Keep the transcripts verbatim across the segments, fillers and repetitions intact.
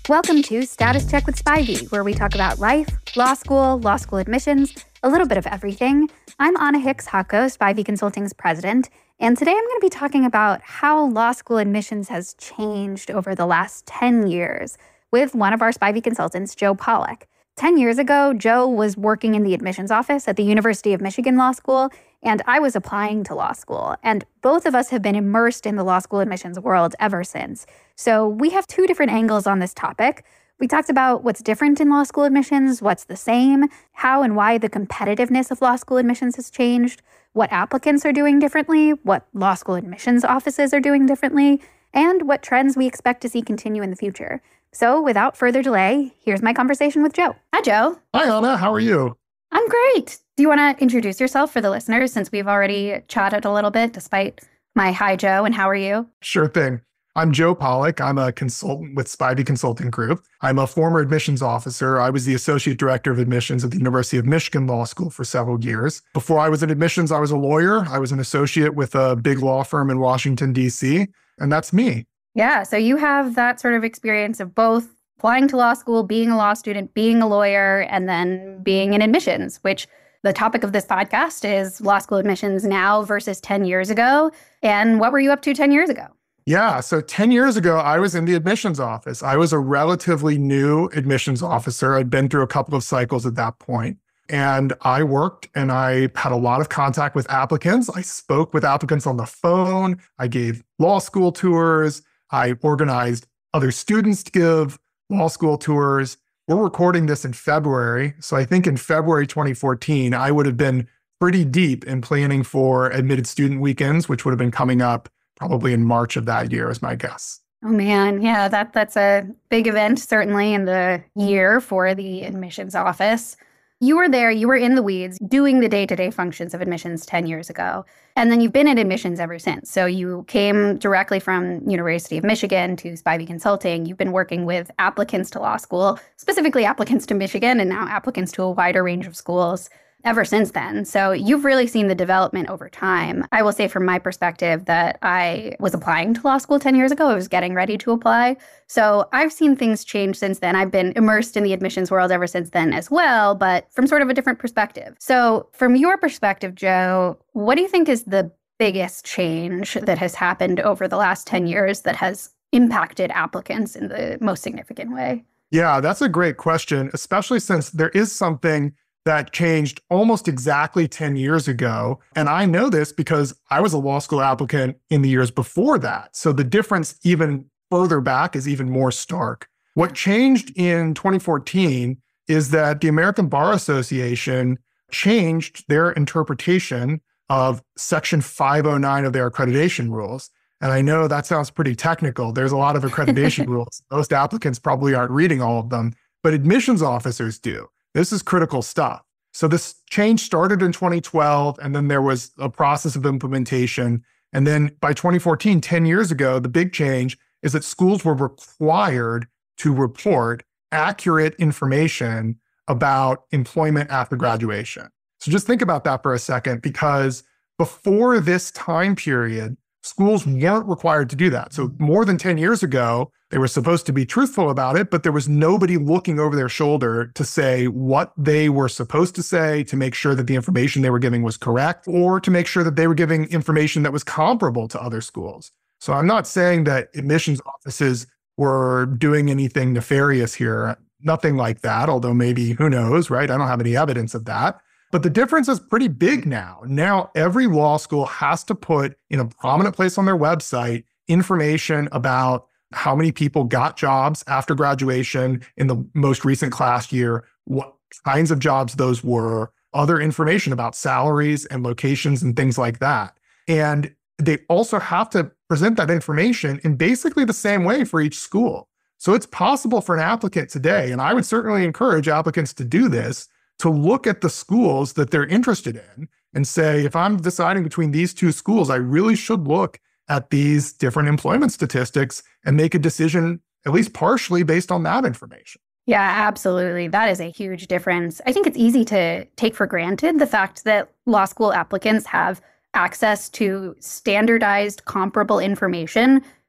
Welcome to Status Check with Spivey, where we talk about life, law school, law school admissions, a little bit of everything. I'm Anna Hicks Hako, Spivey Consulting's president, and today I'm going to be talking about how law school admissions has changed over the last ten years with one of our Spivey consultants, Joe Pollack. ten years ago, Joe was working in the admissions office at the University of Michigan Law School, and I was applying to law school. And both of us have been immersed in the law school admissions world ever since. So we have two different angles on this topic. We talked about what's different in law school admissions, what's the same, how and why the competitiveness of law school admissions has changed, what applicants are doing differently, what law school admissions offices are doing differently, and what trends we expect to see continue in the future. So without further delay, here's my conversation with Joe. Hi, Joe. Hi, Anna. How are you? I'm great. Do you want to introduce yourself for the listeners, since we've already chatted a little bit, despite my hi, Joe, and how are you? Sure thing. I'm Joe Pollack. I'm a consultant with Spivey Consulting Group. I'm a former admissions officer. I was the Associate Director of Admissions at the University of Michigan Law School for several years. Before I was in admissions, I was a lawyer. I was an associate with a big law firm in Washington, D C, and that's me. Yeah, so you have that sort of experience of both applying to law school, being a law student, being a lawyer, and then being in admissions, which the topic of this podcast is law school admissions now versus ten years ago. And what were you up to ten years ago? Yeah, so ten years ago, I was in the admissions office. I was a relatively new admissions officer. I'd been through a couple of cycles at that point. And I worked and I had a lot of contact with applicants. I spoke with applicants on the phone. I gave law school tours. I organized other students to give law school tours. We're recording this in February. So I think in February twenty fourteen, I would have been pretty deep in planning for admitted student weekends, which would have been coming up probably in March of that year is my guess. Oh, man. Yeah, that that's a big event, certainly in the year for the admissions office. You were there, you were in the weeds, doing the day-to-day functions of admissions ten years ago. And then you've been in admissions ever since. So you came directly from University of Michigan to Spivey Consulting. You've been working with applicants to law school, specifically applicants to Michigan, and now applicants to a wider range of schools ever since then. So you've really seen the development over time. I will say from my perspective that I was applying to law school ten years ago. I was getting ready to apply. So I've seen things change since then. I've been immersed in the admissions world ever since then as well, but from sort of a different perspective. So from your perspective, Joe, what do you think is the biggest change that has happened over the last ten years that has impacted applicants in the most significant way? Yeah, that's a great question, especially since there is something that changed almost exactly ten years ago. And I know this because I was a law school applicant in the years before that. So the difference even further back is even more stark. What changed in twenty fourteen is that the American Bar Association changed their interpretation of Section five oh nine of their accreditation rules. And I know that sounds pretty technical. There's a lot of accreditation rules. Most applicants probably aren't reading all of them, but admissions officers do. This is critical stuff. So this change started in twenty twelve, and then there was a process of implementation. And then by twenty fourteen, ten years ago, the big change is that schools were required to report accurate information about employment after graduation. So just think about that for a second, because before this time period, schools weren't required to do that. So more than ten years ago, they were supposed to be truthful about it, but there was nobody looking over their shoulder to say what they were supposed to say, to make sure that the information they were giving was correct, or to make sure that they were giving information that was comparable to other schools. So I'm not saying that admissions offices were doing anything nefarious here, nothing like that, although maybe, who knows, right? I don't have any evidence of that. But the difference is pretty big now. Now, every law school has to put in a prominent place on their website information about how many people got jobs after graduation in the most recent class year, what kinds of jobs those were, other information about salaries and locations and things like that. And they also have to present that information in basically the same way for each school. So it's possible for an applicant today, and I would certainly encourage applicants to do this, to look at the schools that they're interested in and say, if I'm deciding between these two schools, I really should look at these different employment statistics and make a decision, at least partially based on that information. Yeah, absolutely. That is a huge difference. I think it's easy to take for granted the fact that law school applicants have access to standardized, comparable information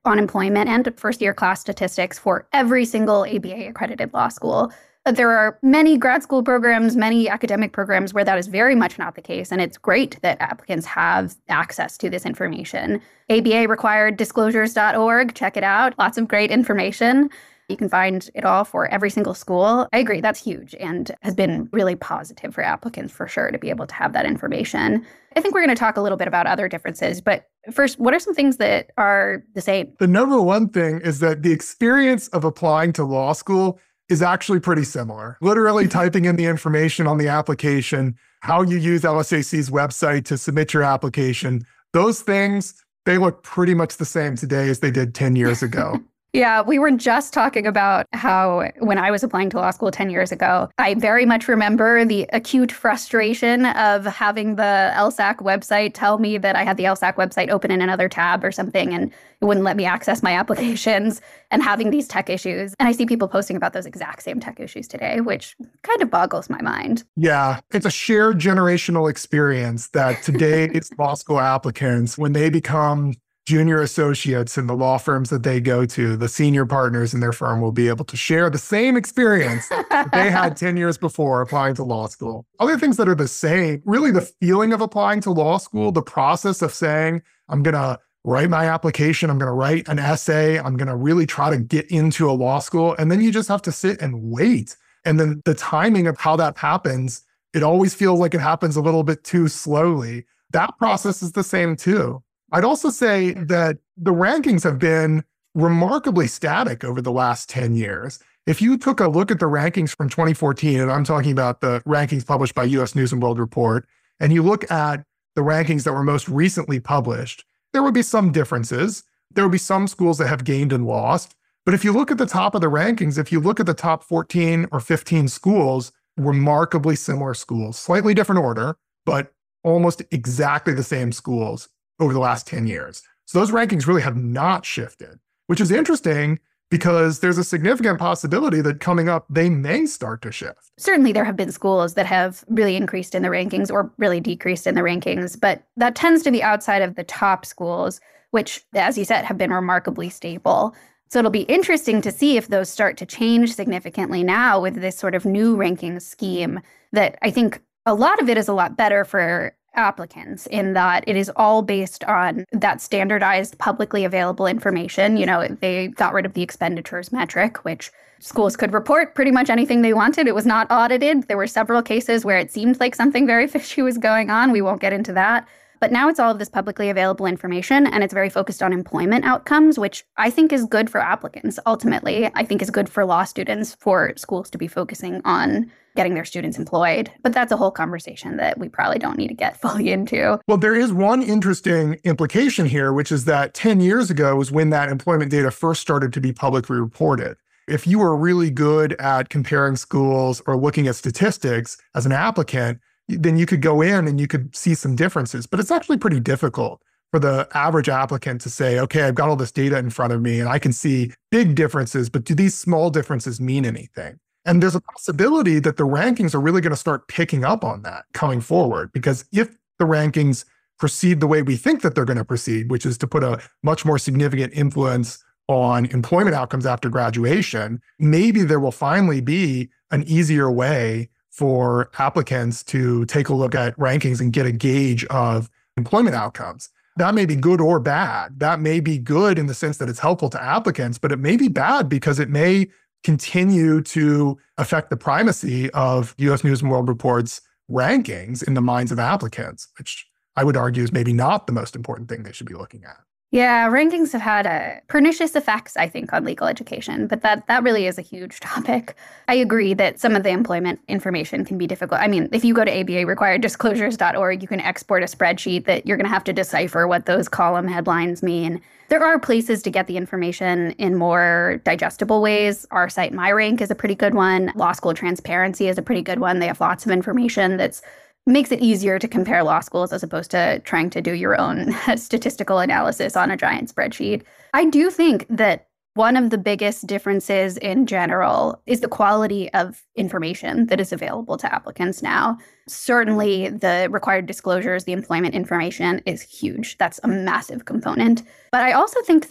unemployment and first-year class statistics for every single A B A-accredited law school. There are many grad school programs, many academic programs where that is very much not the case, and it's great that applicants have access to this information. A B A required disclosures dot org, check it out. Lots of great information. You can find it all for every single school. I agree, that's huge and has been really positive for applicants for sure to be able to have that information. I think we're going to talk a little bit about other differences, but first, what are some things that are the same? The number one thing is that the experience of applying to law school is actually pretty similar. Literally typing in the information on the application, how you use L S A C's website to submit your application, those things, they look pretty much the same today as they did ten years ago. Yeah, we were just talking about how when I was applying to law school ten years ago, I very much remember the acute frustration of having the L S A C website tell me that I had the L S A C website open in another tab or something, and it wouldn't let me access my applications, and having these tech issues. And I see people posting about those exact same tech issues today, which kind of boggles my mind. Yeah, it's a shared generational experience that today's law school applicants, when they become junior associates in the law firms that they go to, the senior partners in their firm will be able to share the same experience that they had ten years before applying to law school. Other things that are the same, really the feeling of applying to law school, the process of saying, I'm going to write my application, I'm going to write an essay, I'm going to really try to get into a law school. And then you just have to sit and wait. And then the timing of how that happens, it always feels like it happens a little bit too slowly. That process is the same too. I'd also say that the rankings have been remarkably static over the last ten years. If you took a look at the rankings from twenty fourteen, and I'm talking about the rankings published by U S News and World Report, and you look at the rankings that were most recently published, there would be some differences. There would be some schools that have gained and lost. But if you look at the top of the rankings, if you look at the top fourteen or fifteen schools, remarkably similar schools, slightly different order, but almost exactly the same schools over the last ten years. So those rankings really have not shifted, which is interesting because there's a significant possibility that coming up, they may start to shift. Certainly there have been schools that have really increased in the rankings or really decreased in the rankings, but that tends to be outside of the top schools, which, as you said, have been remarkably stable. So it'll be interesting to see if those start to change significantly now with this sort of new ranking scheme that I think a lot of it is a lot better for applicants in that it is all based on that standardized publicly available information. You know, they got rid of the expenditures metric, which schools could report pretty much anything they wanted. It was not audited. There were several cases where it seemed like something very fishy was going on. We won't get into that. But now it's all of this publicly available information, and it's very focused on employment outcomes, which I think is good for applicants. Ultimately, I think is good for law students, for schools to be focusing on getting their students employed. But that's a whole conversation that we probably don't need to get fully into. Well, there is one interesting implication here, which is that ten years ago was when that employment data first started to be publicly reported. If you were really good at comparing schools or looking at statistics as an applicant, then you could go in and you could see some differences. But it's actually pretty difficult for the average applicant to say, okay, I've got all this data in front of me and I can see big differences, but do these small differences mean anything? And there's a possibility that the rankings are really going to start picking up on that coming forward, because if the rankings proceed the way we think that they're going to proceed, which is to put a much more significant influence on employment outcomes after graduation, maybe there will finally be an easier way for applicants to take a look at rankings and get a gauge of employment outcomes. That may be good or bad. That may be good in the sense that it's helpful to applicants, but it may be bad because it may continue to affect the primacy of U S News and World Report's rankings in the minds of applicants, which I would argue is maybe not the most important thing they should be looking at. Yeah, rankings have had a pernicious effects, I think, on legal education, but that that really is a huge topic. I agree that some of the employment information can be difficult. I mean, if you go to A B A required disclosures dot org, you can export a spreadsheet that you're going to have to decipher what those column headlines mean. There are places to get the information in more digestible ways. Our site, MyRank, is a pretty good one. Law School Transparency is a pretty good one. They have lots of information that's makes it easier to compare law schools as opposed to trying to do your own statistical analysis on a giant spreadsheet. I do think that one of the biggest differences in general is the quality of information that is available to applicants now. Certainly, the required disclosures, the employment information is huge. That's a massive component. But I also think that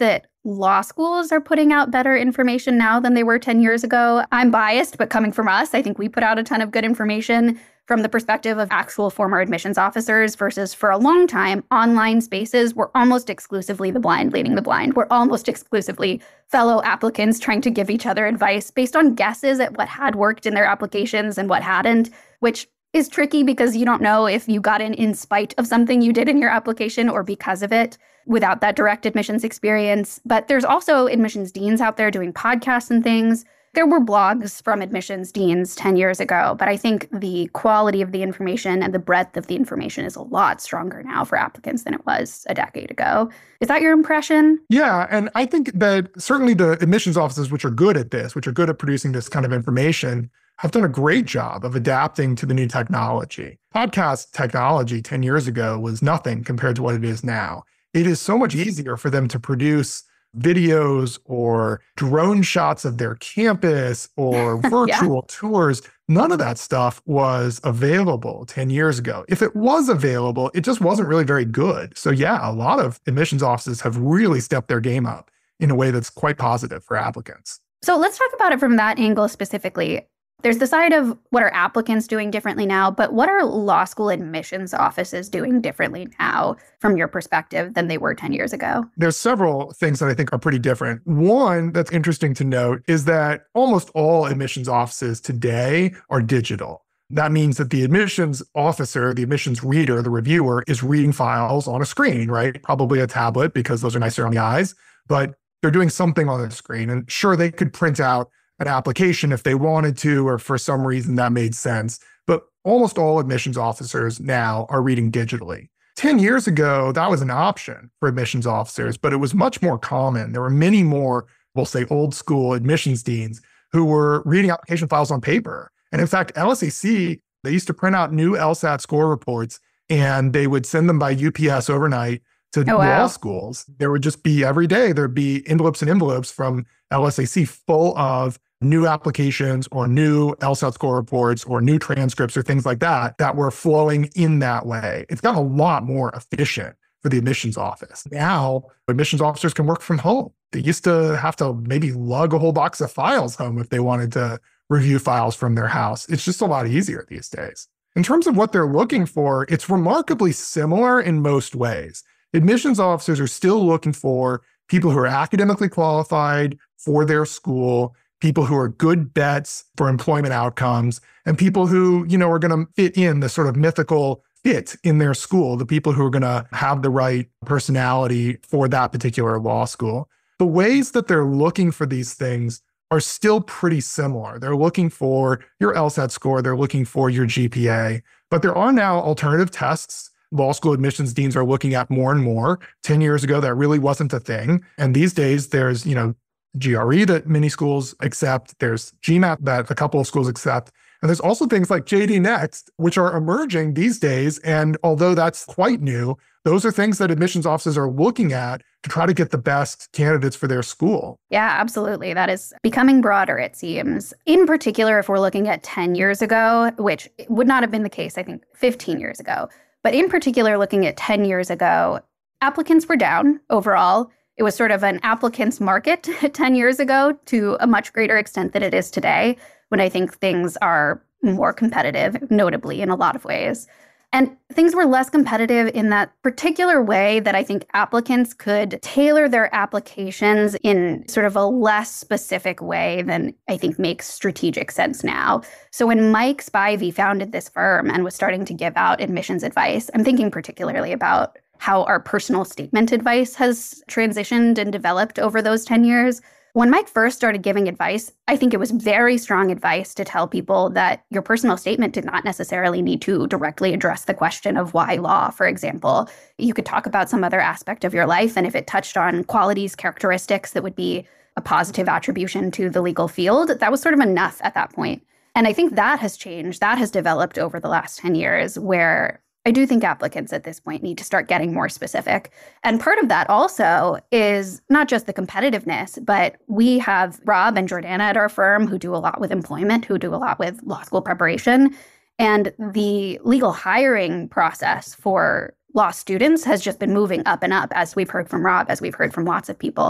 law schools are putting out better information now than they were ten years ago. I'm biased, but coming from us, I think we put out a ton of good information from the perspective of actual former admissions officers versus for a long time, online spaces were almost exclusively the blind leading the blind. We're almost exclusively fellow applicants trying to give each other advice based on guesses at what had worked in their applications and what hadn't, which is tricky because you don't know if you got in in spite of something you did in your application or because of it without that direct admissions experience. But there's also admissions deans out there doing podcasts and things. There were blogs from admissions deans ten years ago, but I think the quality of the information and the breadth of the information is a lot stronger now for applicants than it was a decade ago. Is that your impression? Yeah, and I think that certainly the admissions offices, which are good at this, which are good at producing this kind of information, have done a great job of adapting to the new technology. Podcast technology ten years ago was nothing compared to what it is now. It is so much easier for them to produce videos or drone shots of their campus or virtual yeah. tours. None of that stuff was available ten years ago. If it was available, it just wasn't really very good. So yeah, a lot of admissions offices have really stepped their game up in a way that's quite positive for applicants. So let's talk about it from that angle specifically. There's the side of what are applicants doing differently now, but what are law school admissions offices doing differently now from your perspective than they were ten years ago? There's several things that I think are pretty different. One that's interesting to note is that almost all admissions offices today are digital. That means that the admissions officer, the admissions reader, the reviewer is reading files on a screen, right? Probably a tablet because those are nicer on the eyes, but they're doing something on the screen. And sure, they could print out an application if they wanted to, or for some reason that made sense. But almost all admissions officers now are reading digitally. ten years ago, that was an option for admissions officers, but it was much more common. There were many more, we'll say, old school admissions deans who were reading application files on paper. And in fact, L S A C, they used to print out new LSAT score reports and they would send them by U P S overnight to oh, wow. law schools. There would just be every day, there'd be envelopes and envelopes from L S A C full of new applications or new LSAT score reports or new transcripts or things like that, that were flowing in that way. It's gotten a lot more efficient for the admissions office. Now, admissions officers can work from home. They used to have to maybe lug a whole box of files home if they wanted to review files from their house. It's just a lot easier these days. In terms of what they're looking for, it's remarkably similar in most ways. Admissions officers are still looking for people who are academically qualified for their school, people who are good bets for employment outcomes, and people who, you know, are going to fit in the sort of mythical fit in their school, the people who are going to have the right personality for that particular law school. The ways that they're looking for these things are still pretty similar. They're looking for your LSAT score, they're looking for your G P A, but there are now alternative tests. Law school admissions deans are looking at more and more. ten years ago, that really wasn't a thing. And these days, there's, you know, G R E that many schools accept. There's GMAT that a couple of schools accept. And there's also things like J D Next, which are emerging these days. And although that's quite new, those are things that admissions offices are looking at to try to get the best candidates for their school. Yeah, absolutely. That is becoming broader, it seems. In particular, if we're looking at ten years ago, which would not have been the case, I think, fifteen years ago. But in particular, looking at ten years ago, applicants were down overall. It was sort of an applicants market ten years ago to a much greater extent than it is today, when I think things are more competitive, notably in a lot of ways. And things were less competitive in that particular way that I think applicants could tailor their applications in sort of a less specific way than I think makes strategic sense now. So when Mike Spivey founded this firm and was starting to give out admissions advice, I'm thinking particularly about how our personal statement advice has transitioned and developed over those ten years. When Mike first started giving advice, I think it was very strong advice to tell people that your personal statement did not necessarily need to directly address the question of why law, for example. You could talk about some other aspect of your life, and if it touched on qualities, characteristics that would be a positive attribution to the legal field, that was sort of enough at that point. And I think that has changed. That has developed over the last ten years, where I do think applicants at this point need to start getting more specific. And part of that also is not just the competitiveness, but we have Rob and Jordana at our firm who do a lot with employment, who do a lot with law school preparation. And the legal hiring process for law students has just been moving up and up, as we've heard from Rob, as we've heard from lots of people.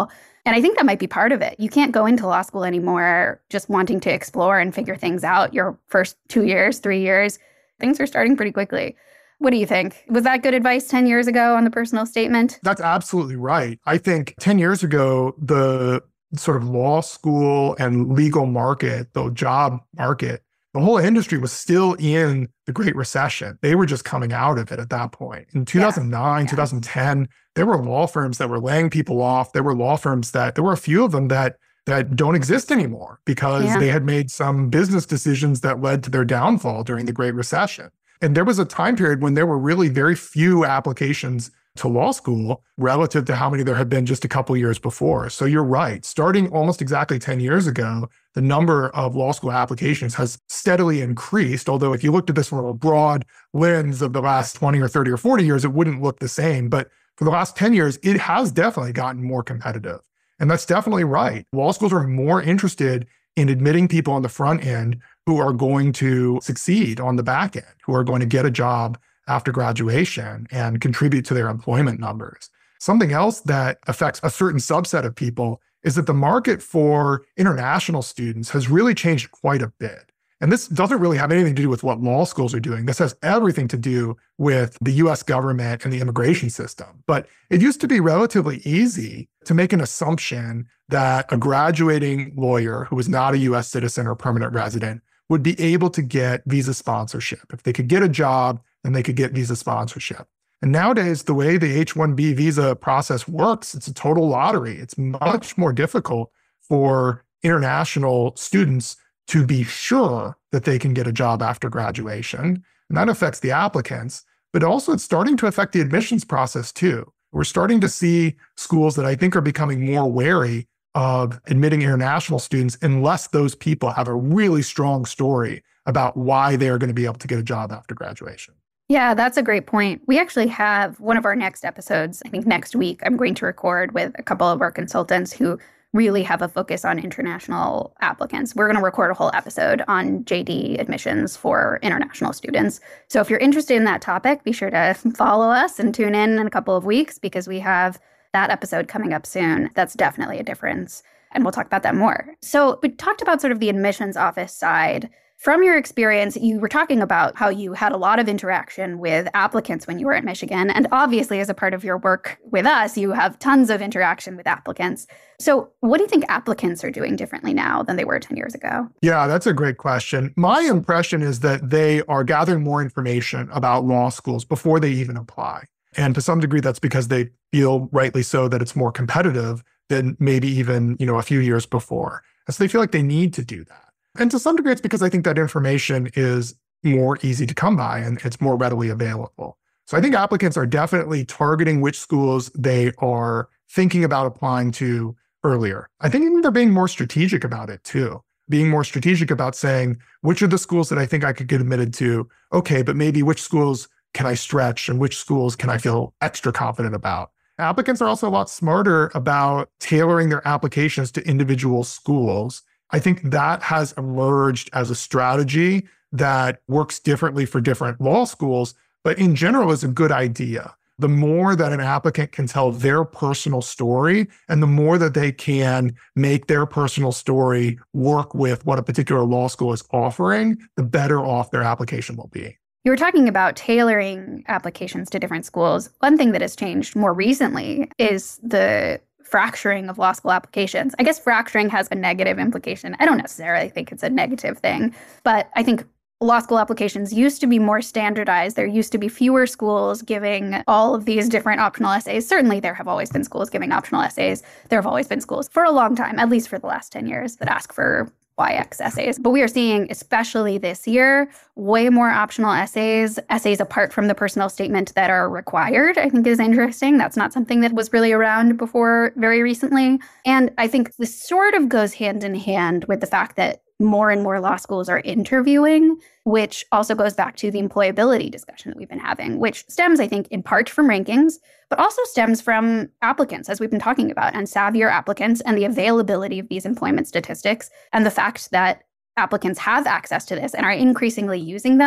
And I think that might be part of it. You can't go into law school anymore just wanting to explore and figure things out your first two years, three years. Things are starting pretty quickly. What do you think? Was that good advice ten years ago on the personal statement? That's absolutely right. I think ten years ago, the sort of law school and legal market, the job market, the whole industry was still in the Great Recession. They were just coming out of it at that point. In two thousand nine, yeah. Yeah. two thousand ten, there were law firms that were laying people off. There were law firms that, there were a few of them that that don't exist anymore because yeah. they had made some business decisions that led to their downfall during the Great Recession. And there was a time period when there were really very few applications to law school relative to how many there had been just a couple years before. So you're right. Starting almost exactly ten years ago, the number of law school applications has steadily increased. Although if you looked at this from a broad lens of the last twenty or thirty or forty years, it wouldn't look the same. But for the last ten years, it has definitely gotten more competitive. And that's definitely right. Law schools are more interested in admitting people on the front end who are going to succeed on the back end, who are going to get a job after graduation and contribute to their employment numbers. Something else that affects a certain subset of people is that the market for international students has really changed quite a bit. And this doesn't really have anything to do with what law schools are doing. This has everything to do with the U S government and the immigration system. But it used to be relatively easy to make an assumption that a graduating lawyer who was not a U S citizen or permanent resident would be able to get visa sponsorship. If they could get a job, then they could get visa sponsorship. And nowadays, the way the H one B visa process works, it's a total lottery. It's much more difficult for international students to be sure that they can get a job after graduation. And that affects the applicants, but also it's starting to affect the admissions process too. We're starting to see schools that I think are becoming more wary of admitting international students unless those people have a really strong story about why they're going to be able to get a job after graduation. Yeah, that's a great point. We actually have one of our next episodes, I think next week, I'm going to record with a couple of our consultants who really have a focus on international applicants. We're going to record a whole episode on J D admissions for international students. So if you're interested in that topic, be sure to follow us and tune in in a couple of weeks because we have that episode coming up soon. That's definitely a difference. And we'll talk about that more. So we talked about sort of the admissions office side. From your experience, you were talking about how you had a lot of interaction with applicants when you were at Michigan. And obviously, as a part of your work with us, you have tons of interaction with applicants. So what do you think applicants are doing differently now than they were ten years ago? Yeah, that's a great question. My impression is that they are gathering more information about law schools before they even apply. And to some degree, that's because they feel rightly so that it's more competitive than maybe even, you know, a few years before. And so they feel like they need to do that. And to some degree, it's because I think that information is more easy to come by and it's more readily available. So I think applicants are definitely targeting which schools they are thinking about applying to earlier. I think they're being more strategic about it too, being more strategic about saying, which are the schools that I think I could get admitted to? Okay, but maybe which schools can I stretch and which schools can I feel extra confident about? Applicants are also a lot smarter about tailoring their applications to individual schools. I think that has emerged as a strategy that works differently for different law schools, but in general is a good idea. The more that an applicant can tell their personal story and the more that they can make their personal story work with what a particular law school is offering, the better off their application will be. You were talking about tailoring applications to different schools. One thing that has changed more recently is the fracturing of law school applications. I guess fracturing has a negative implication. I don't necessarily think it's a negative thing, but I think law school applications used to be more standardized. There used to be fewer schools giving all of these different optional essays. Certainly, there have always been schools giving optional essays. There have always been schools for a long time, at least for the last ten years, that ask for Y X essays. But we are seeing, especially this year, way more optional essays, essays apart from the personal statement that are required, I think is interesting. That's not something that was really around before very recently. And I think this sort of goes hand in hand with the fact that more and more law schools are interviewing, which also goes back to the employability discussion that we've been having, which stems, I think, in part from rankings, but also stems from applicants, as we've been talking about, and savvier applicants and the availability of these employment statistics and the fact that applicants have access to this and are increasingly using them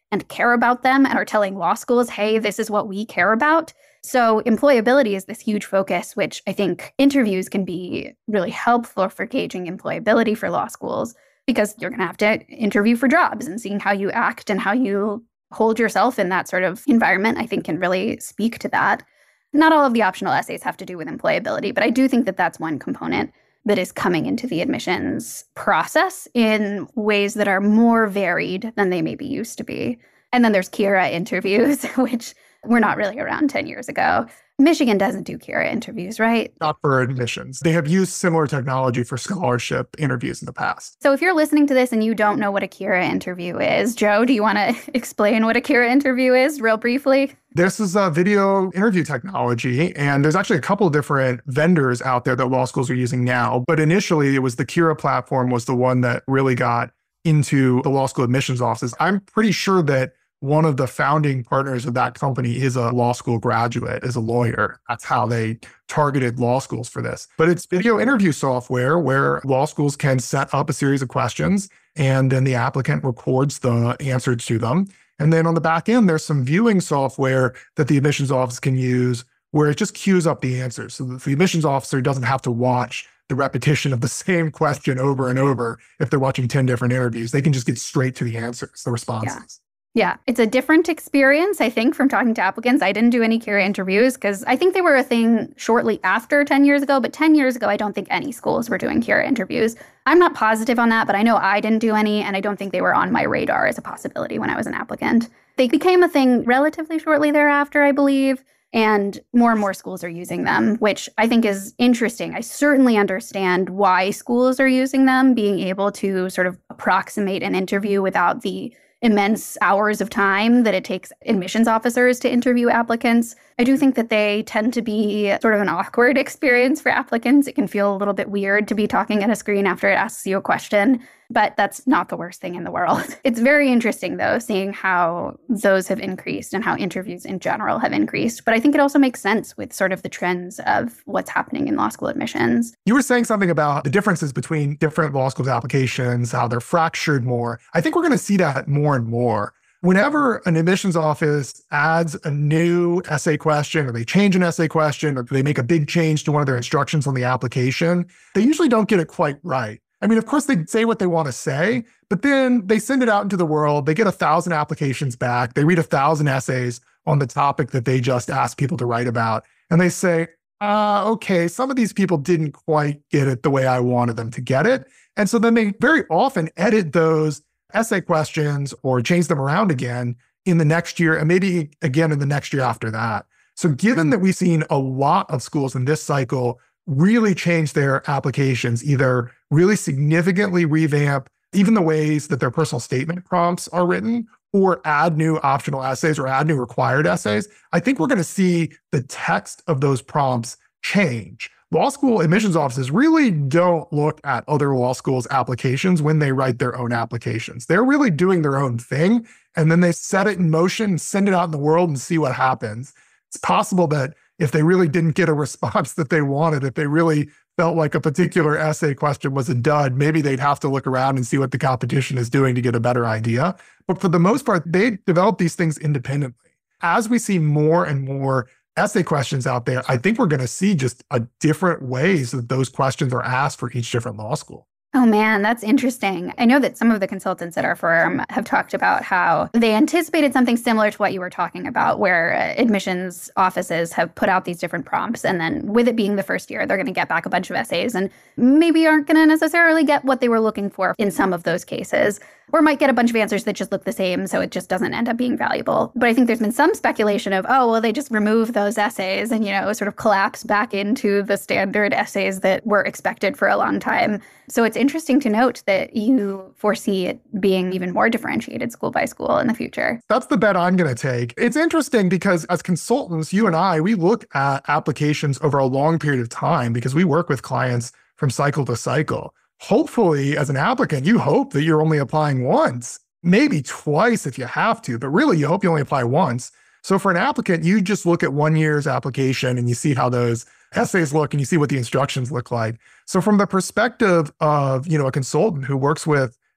and care about them and are telling law schools, hey, this is what we care about. So employability is this huge focus, which I think interviews can be really helpful for gauging employability for law schools, because you're going to have to interview for jobs, and seeing how you act and how you hold yourself in that sort of environment, I think, can really speak to that. Not all of the optional essays have to do with employability, but I do think that that's one component that is coming into the admissions process in ways that are more varied than they maybe used to be. And then there's Kira interviews, which were not really around ten years ago. Michigan doesn't do Kira interviews, right? Not for admissions. They have used similar technology for scholarship interviews in the past. So if you're listening to this and you don't know what a Kira interview is, Joe, do you want to explain what a Kira interview is real briefly? This is a video interview technology, and there's actually a couple of different vendors out there that law schools are using now. But initially, it was the Kira platform was the one that really got into the law school admissions offices. I'm pretty sure that one of the founding partners of that company is a law school graduate, is a lawyer. That's how they targeted law schools for this. But it's video interview software where law schools can set up a series of questions, and then the applicant records the answer to them. And then on the back end, there's some viewing software that the admissions office can use where it just queues up the answers. So that the admissions officer doesn't have to watch the repetition of the same question over and over. If they're watching ten different interviews, they can just get straight to the answers, the responses. Yeah. Yeah, it's a different experience, I think, from talking to applicants. I didn't do any Kira interviews because I think they were a thing shortly after ten years ago. But ten years ago, I don't think any schools were doing Kira interviews. I'm not positive on that, but I know I didn't do any, and I don't think they were on my radar as a possibility when I was an applicant. They became a thing relatively shortly thereafter, I believe, and more and more schools are using them, which I think is interesting. I certainly understand why schools are using them, being able to sort of approximate an interview without the immense hours of time that it takes admissions officers to interview applicants. I do think that they tend to be sort of an awkward experience for applicants. It can feel a little bit weird to be talking at a screen after it asks you a question, but that's not the worst thing in the world. It's very interesting, though, seeing how those have increased and how interviews in general have increased. But I think it also makes sense with sort of the trends of what's happening in law school admissions. You were saying something about the differences between different law schools applications, how they're fractured more. I think we're going to see that more and more. Whenever an admissions office adds a new essay question, or they change an essay question, or they make a big change to one of their instructions on the application, they usually don't get it quite right. I mean, of course, they say what they want to say, but then they send it out into the world. They get a thousand applications back. They read a thousand essays on the topic that they just asked people to write about. And they say, uh, okay, some of these people didn't quite get it the way I wanted them to get it. And so then they very often edit those essay questions or change them around again in the next year, and maybe again in the next year after that. So given that we've seen a lot of schools in this cycle really change their applications, either really significantly revamp even the ways that their personal statement prompts are written, or add new optional essays or add new required essays, I think we're going to see the text of those prompts change. Law school admissions offices really don't look at other law schools' applications when they write their own applications. They're really doing their own thing, and then they set it in motion, send it out in the world, and see what happens. It's possible that if they really didn't get a response that they wanted, if they really felt like a particular essay question was a dud, maybe they'd have to look around and see what the competition is doing to get a better idea. But for the most part, they develop these things independently. As we see more and more essay questions out there, I think we're going to see just a different ways that those questions are asked for each different law school. Oh man, that's interesting. I know that some of the consultants at our firm have talked about how they anticipated something similar to what you were talking about, where uh, admissions offices have put out these different prompts. And then with it being the first year, they're going to get back a bunch of essays and maybe aren't going to necessarily get what they were looking for in some of those cases, or might get a bunch of answers that just look the same, so it just doesn't end up being valuable. But I think there's been some speculation of, oh, well, they just remove those essays and, you know, sort of collapse back into the standard essays that were expected for a long time. So it's interesting to note that you foresee it being even more differentiated school by school in the future. That's the bet I'm going to take. It's interesting because as consultants, you and I, we look at applications over a long period of time because we work with clients from cycle to cycle. Hopefully, as an applicant, you hope that you're only applying once, maybe twice if you have to, but really you hope you only apply once. So for an applicant, you just look at one year's application and you see how those essays look and you see what the instructions look like. So from the perspective of, you know, a consultant who works with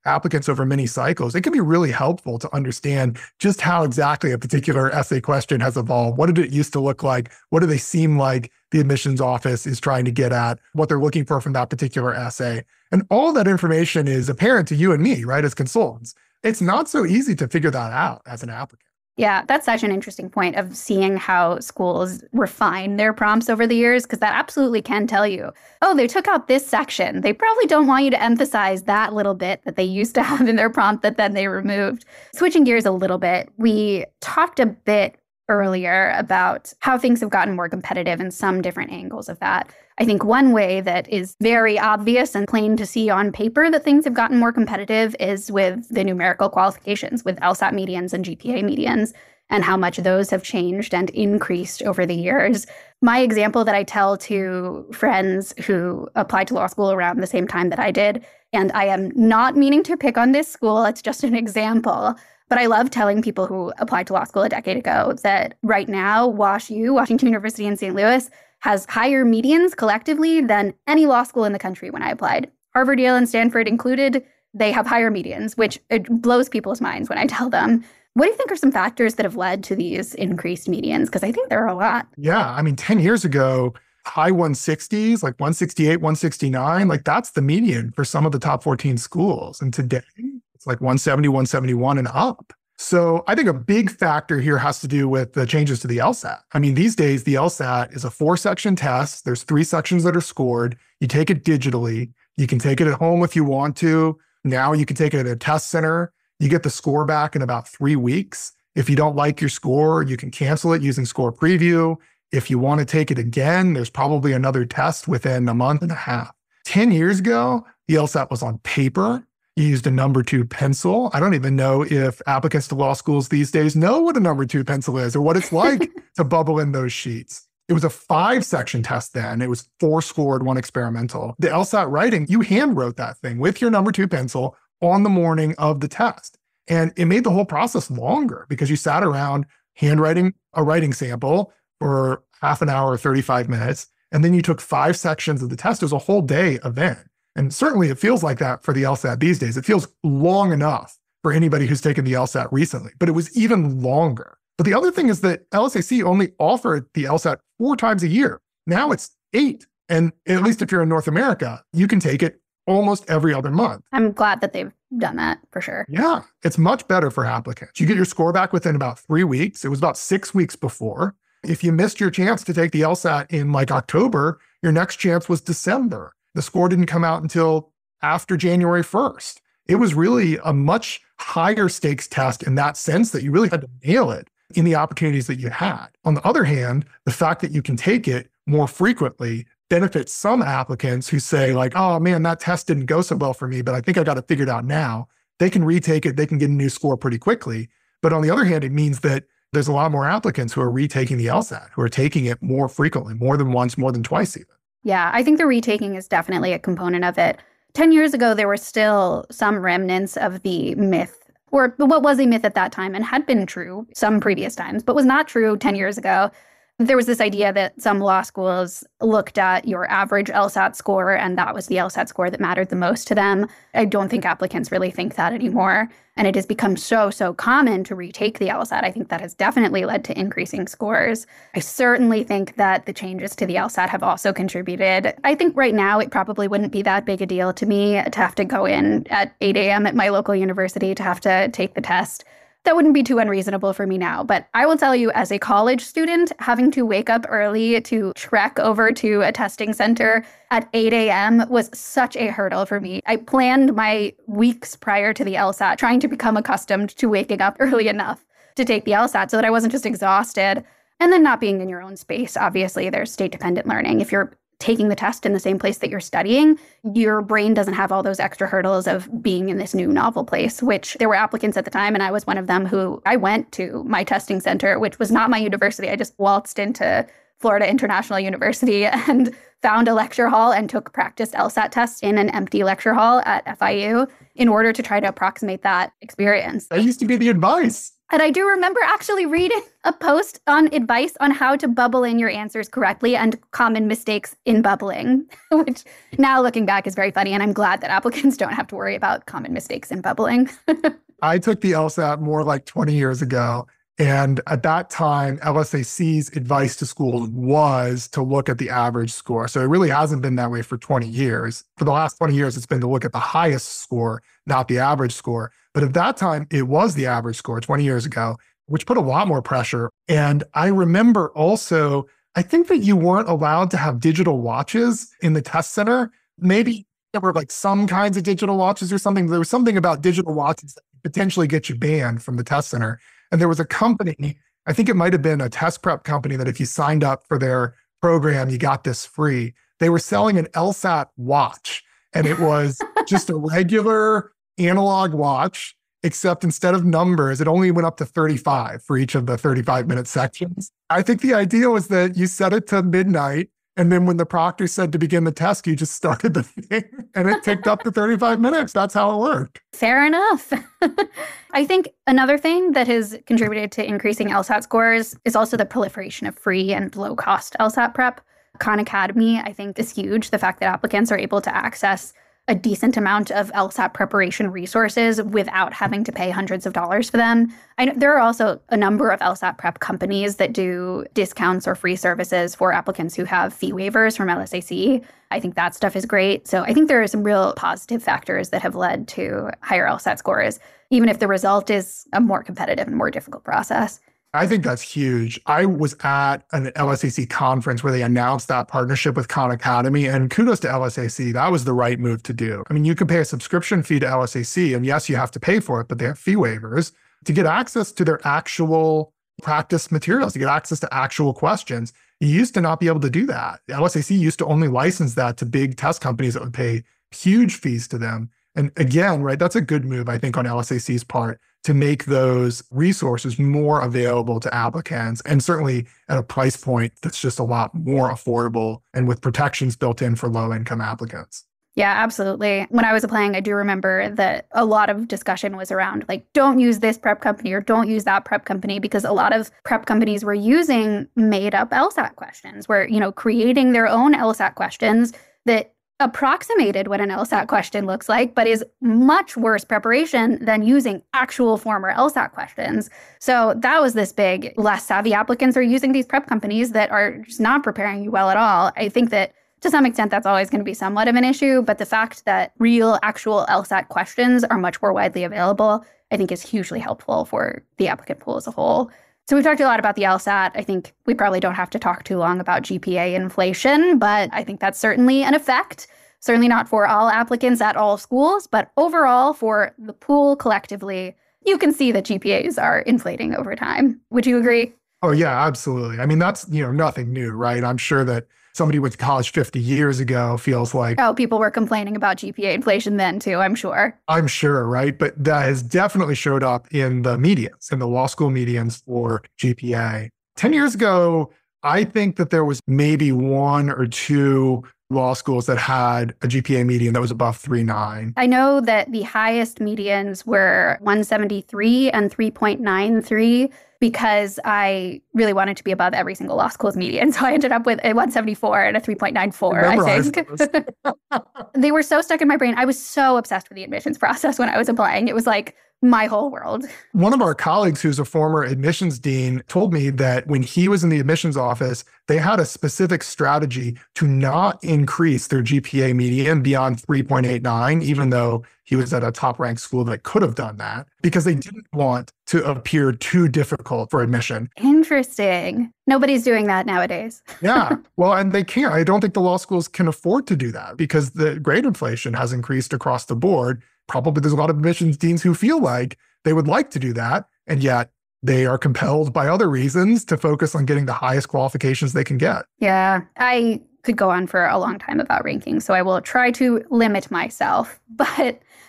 applicants over many cycles, it can be really helpful to understand just how exactly a particular essay question has evolved. What did it used to look like? What do they seem like the admissions office is trying to get at? What they're looking for from that particular essay? And all that information is apparent to you and me, right, as consultants. It's not so easy to figure that out as an applicant. Yeah, that's such an interesting point of seeing how schools refine their prompts over the years, because that absolutely can tell you, oh, they took out this section. They probably don't want you to emphasize that little bit that they used to have in their prompt that then they removed. Switching gears a little bit, we talked a bit earlier about how things have gotten more competitive and some different angles of that. I think one way that is very obvious and plain to see on paper that things have gotten more competitive is with the numerical qualifications, with LSAT medians and G P A medians, and how much those have changed and increased over the years. My example that I tell to friends who applied to law school around the same time that I did, and I am not meaning to pick on this school, it's just an example, but I love telling people who applied to law school a decade ago that right now, WashU, Washington University in Saint Louis, has higher medians collectively than any law school in the country when I applied. Harvard, Yale, and Stanford included, they have higher medians, which it blows people's minds when I tell them. What do you think are some factors that have led to these increased medians? Because I think there are a lot. Yeah, I mean, ten years ago, high one sixties, like one sixty-eight, one sixty-nine, like that's the median for some of the top fourteen schools. And today, it's like one seventy, one seventy-one and up. So I think a big factor here has to do with the changes to the LSAT. I mean, these days, the LSAT is a four-section test. There's three sections that are scored. You take it digitally. You can take it at home if you want to. Now you can take it at a test center. You get the score back in about three weeks. If you don't like your score, you can cancel it using Score Preview. If you want to take it again, there's probably another test within a month and a half. ten years ago, the LSAT was on paper. You used a number two pencil. I don't even know if applicants to law schools these days know what a number two pencil is or what it's like to bubble in those sheets. It was a five-section test then. It was four scored, one experimental. The LSAT writing, you hand wrote that thing with your number two pencil on the morning of the test. And it made the whole process longer because you sat around handwriting a writing sample for half an hour or thirty-five minutes. And then you took five sections of the test. It was a whole day event. And certainly it feels like that for the LSAT these days. It feels long enough for anybody who's taken the LSAT recently, but it was even longer. But the other thing is that L S A C only offered the LSAT four times a year. Now it's eight. And at least if you're in North America, you can take it almost every other month. I'm glad that they've done that for sure. Yeah, it's much better for applicants. You get your score back within about three weeks. It was about six weeks before. If you missed your chance to take the LSAT in like October, your next chance was December. The score didn't come out until after January first. It was really a much higher stakes test in that sense that you really had to nail it in the opportunities that you had. On the other hand, the fact that you can take it more frequently benefits some applicants who say like, oh man, that test didn't go so well for me, but I think I got it figured out now. They can retake it. They can get a new score pretty quickly. But on the other hand, it means that there's a lot more applicants who are retaking the LSAT, who are taking it more frequently, more than once, more than twice even. Yeah, I think the retaking is definitely a component of it. Ten years ago, there were still some remnants of the myth, or what was a myth at that time and had been true some previous times, but was not true ten years ago. There was this idea that some law schools looked at your average LSAT score, and that was the LSAT score that mattered the most to them. I don't think applicants really think that anymore. And it has become so, so common to retake the LSAT. I think that has definitely led to increasing scores. I certainly think that the changes to the LSAT have also contributed. I think right now it probably wouldn't be that big a deal to me to have to go in at eight a.m. at my local university to have to take the test. That wouldn't be too unreasonable for me now. But I will tell you, as a college student, having to wake up early to trek over to a testing center at eight a.m. was such a hurdle for me. I planned my weeks prior to the LSAT, trying to become accustomed to waking up early enough to take the LSAT so that I wasn't just exhausted. And then not being in your own space. Obviously, there's state-dependent learning. If you're taking the test in the same place that you're studying, your brain doesn't have all those extra hurdles of being in this new novel place, which there were applicants at the time, and I was one of them who I went to my testing center, which was not my university. I just waltzed into Florida International University and found a lecture hall and took practice LSAT tests in an empty lecture hall at F I U in order to try to approximate that experience. That used to be the advice. And I do remember actually reading a post on advice on how to bubble in your answers correctly and common mistakes in bubbling, which now looking back is very funny. And I'm glad that applicants don't have to worry about common mistakes in bubbling. I took the LSAT more like twenty years ago. And at that time, L S A C's advice to schools was to look at the average score. So it really hasn't been that way for twenty years. For the last twenty years, it's been to look at the highest score, not the average score. But at that time, it was the average score twenty years ago, which put a lot more pressure. And I remember also, I think that you weren't allowed to have digital watches in the test center. Maybe there were like some kinds of digital watches or something. There was something about digital watches that could potentially get you banned from the test center. And there was a company, I think it might have been a test prep company, that if you signed up for their program, you got this free. They were selling an LSAT watch, and it was just a regular analog watch, except instead of numbers, it only went up to thirty-five for each of the thirty-five minute sections. I think the idea was that you set it to midnight, and then when the proctor said to begin the test, you just started the thing and it ticked up to thirty-five minutes. That's how it worked. Fair enough. I think another thing that has contributed to increasing LSAT scores is also the proliferation of free and low-cost LSAT prep. Khan Academy, I think, is huge. The fact that applicants are able to access a decent amount of LSAT preparation resources without having to pay hundreds of dollars for them. I know there are also a number of LSAT prep companies that do discounts or free services for applicants who have fee waivers from L S A C. I think that stuff is great. So I think there are some real positive factors that have led to higher LSAT scores, even if the result is a more competitive and more difficult process. I think that's huge. I was at an L S A C conference where they announced that partnership with Khan Academy, and kudos to L S A C. That was the right move to do. I mean, you can pay a subscription fee to L S A C, and yes, you have to pay for it, but they have fee waivers to get access to their actual practice materials, to get access to actual questions. You used to not be able to do that. L S A C used to only license that to big test companies that would pay huge fees to them. And again, right, that's a good move, I think, on L S A C's part, to make those resources more available to applicants, and certainly at a price point that's just a lot more affordable and with protections built in for low-income applicants. Yeah, absolutely. When I was applying, I do remember that a lot of discussion was around, like, don't use this prep company or don't use that prep company, because a lot of prep companies were using made-up LSAT questions, were, you know, creating their own LSAT questions that approximated what an LSAT question looks like, but is much worse preparation than using actual former LSAT questions. So that was this big, less savvy applicants are using these prep companies that are just not preparing you well at all. I think that to some extent, that's always going to be somewhat of an issue, but the fact that real, actual LSAT questions are much more widely available, I think is hugely helpful for the applicant pool as a whole. So we've talked a lot about the LSAT. I think we probably don't have to talk too long about G P A inflation, but I think that's certainly an effect. Certainly not for all applicants at all schools, but overall for the pool collectively, you can see that G P As are inflating over time. Would you agree? Oh, yeah, absolutely. I mean, that's, you know, nothing new, right? I'm sure that somebody went to college fifty years ago feels like... Oh, people were complaining about G P A inflation then too, I'm sure. I'm sure, right? But that has definitely showed up in the medians, in the law school medians for G P A. ten years ago, I think that there was maybe one or two law schools that had a G P A median that was above three point nine. I know that the highest medians were one seventy-three and three point nine three because I really wanted to be above every single law school's median. So I ended up with a one seventy-four and a three point nine four, I think. They were so stuck in my brain. I was so obsessed with the admissions process when I was applying. It was like my whole world. One of our colleagues who's a former admissions dean told me that when he was in the admissions office, they had a specific strategy to not increase their G P A median beyond three point eight nine, even though he was at a top-ranked school that could have done that, because they didn't want to appear too difficult for admission. Interesting. Nobody's doing that nowadays. Yeah. Well, and they can't. I don't think the law schools can afford to do that because the grade inflation has increased across the board. Probably there's a lot of admissions deans who feel like they would like to do that, and yet they are compelled by other reasons to focus on getting the highest qualifications they can get. Yeah, I could go on for a long time about rankings, so I will try to limit myself. But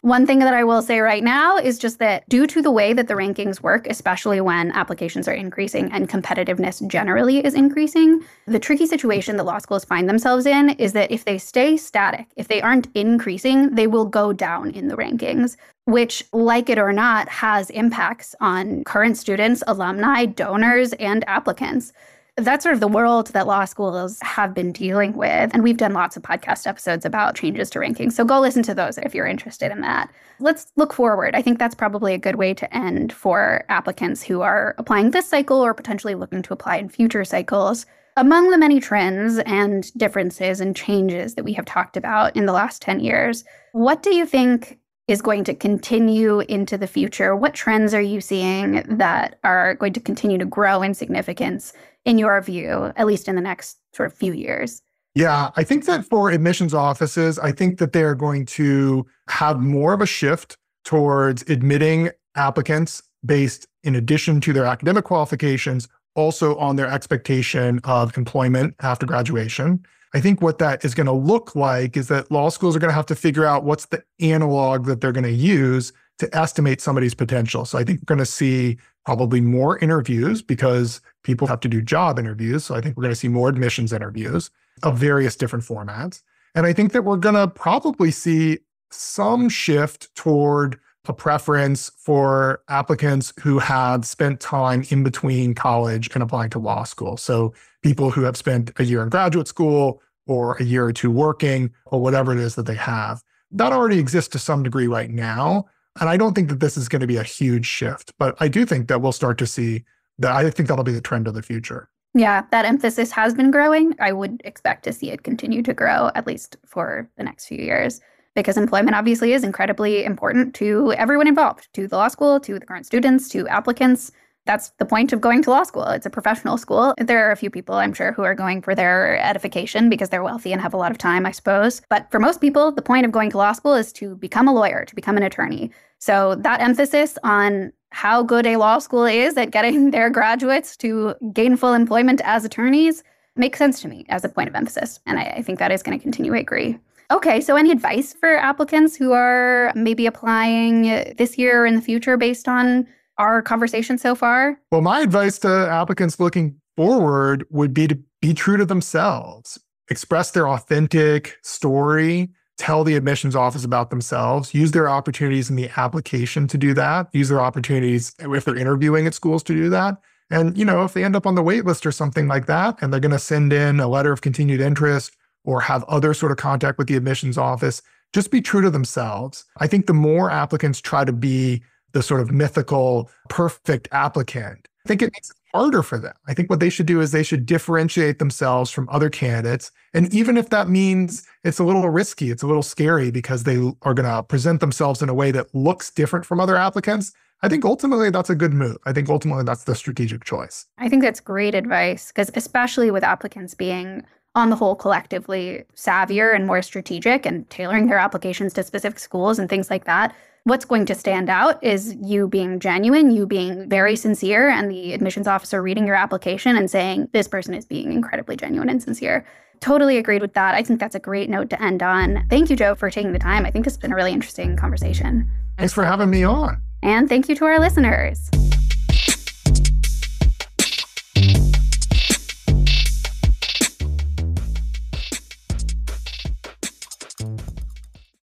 One thing that I will say right now is just that due to the way that the rankings work, especially when applications are increasing and competitiveness generally is increasing, the tricky situation that law schools find themselves in is that if they stay static, if they aren't increasing, they will go down in the rankings, which, like it or not, has impacts on current students, alumni, donors, and applicants. That's sort of the world that law schools have been dealing with. And we've done lots of podcast episodes about changes to rankings. So go listen to those if you're interested in that. Let's look forward. I think that's probably a good way to end for applicants who are applying this cycle or potentially looking to apply in future cycles. Among the many trends and differences and changes that we have talked about in the last ten years, what do you think is going to continue into the future? What trends are you seeing that are going to continue to grow in significance in your view, at least in the next sort of few years? Yeah, I think that for admissions offices, I think that they're going to have more of a shift towards admitting applicants based, in addition to their academic qualifications, also on their expectation of employment after graduation. I think what that is going to look like is that law schools are going to have to figure out what's the analog that they're going to use to estimate somebody's potential. So I think we're going to see probably more interviews because people have to do job interviews. So I think we're going to see more admissions interviews of various different formats. And I think that we're going to probably see some shift toward a preference for applicants who have spent time in between college and applying to law school. So people who have spent a year in graduate school or a year or two working or whatever it is that they have. That already exists to some degree right now. And I don't think that this is going to be a huge shift, but I do think that we'll start to see that. I think that'll be the trend of the future. Yeah, that emphasis has been growing. I would expect to see it continue to grow, at least for the next few years, because employment obviously is incredibly important to everyone involved, to the law school, to the current students, to applicants. That's the point of going to law school. It's a professional school. There are a few people, I'm sure, who are going for their edification because they're wealthy and have a lot of time, I suppose. But for most people, the point of going to law school is to become a lawyer, to become an attorney. So that emphasis on how good a law school is at getting their graduates to gainful employment as attorneys makes sense to me as a point of emphasis. And I, I think that is going to continue. I agree. Okay, so any advice for applicants who are maybe applying this year or in the future based on our conversation so far? Well, my advice to applicants looking forward would be to be true to themselves, express their authentic story, tell the admissions office about themselves, use their opportunities in the application to do that, use their opportunities if they're interviewing at schools to do that. And, you know, if they end up on the wait list or something like that, and they're going to send in a letter of continued interest or have other sort of contact with the admissions office, just be true to themselves. I think the more applicants try to be the sort of mythical, perfect applicant, I think it makes it harder for them. I think what they should do is they should differentiate themselves from other candidates. And even if that means it's a little risky, it's a little scary because they are going to present themselves in a way that looks different from other applicants, I think ultimately that's a good move. I think ultimately that's the strategic choice. I think that's great advice because especially with applicants being on the whole collectively savvier and more strategic and tailoring their applications to specific schools and things like that, what's going to stand out is you being genuine, you being very sincere, and the admissions officer reading your application and saying, this person is being incredibly genuine and sincere. Totally agreed with that. I think that's a great note to end on. Thank you, Joe, for taking the time. I think this has been a really interesting conversation. Thanks for having me on. And thank you to our listeners.